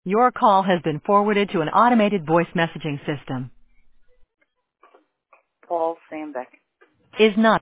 Your call has been forwarded to an automated voice messaging system. Paul Sandbeck. Is not